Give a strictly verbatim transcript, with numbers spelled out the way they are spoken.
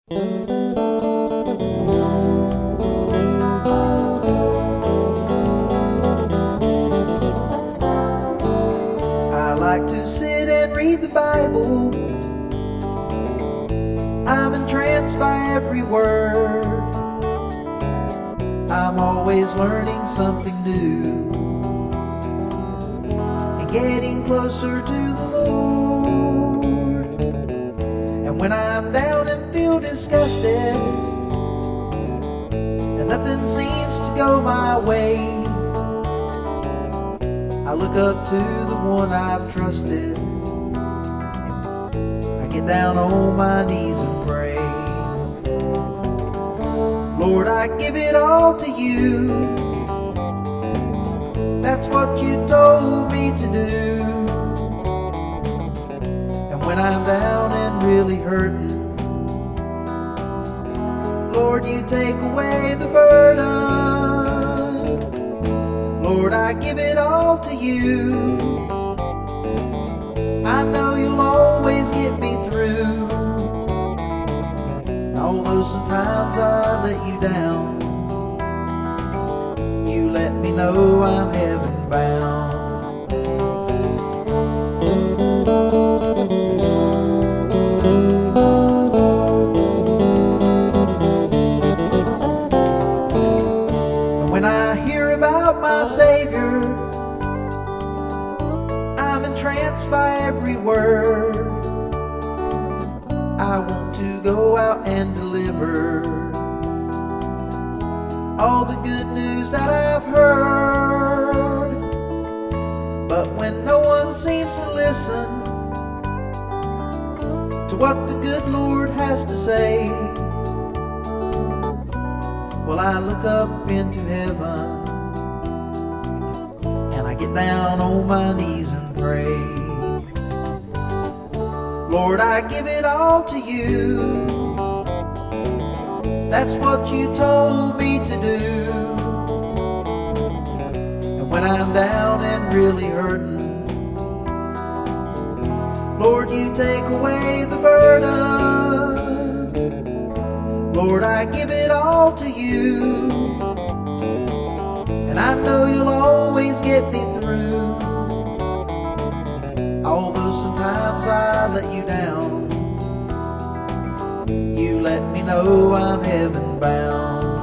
I like to sit and read the Bible. I'm entranced by every word. I'm always learning something new and getting closer to the Lord. And when I'm down and feel disgusted and nothing seems to go my way, I look up to the one I've trusted. I get down on my knees and pray. Lord, I give it all to you. That's what you told me to do. And when I'm down and really hurting, Lord, you take away the burden. Lord, I give it all to you. I know you'll always get me through. Although sometimes I let you down, you let me know I'm heaven bound. And when I hear about my Savior, I'm entranced by every word. I want to go out and deliver all the good news that I've heard. But when no one seems to listen to what the good Lord has to say, well, I look up into heaven and I get down on my knees and pray. Lord, I give it all to you. That's what you told me to do. And when I'm down and really hurting, Lord, you take away the burden. Lord, I give it all to you. And I know you'll always get me through. Although sometimes I let you down, you let me know I'm heaven bound.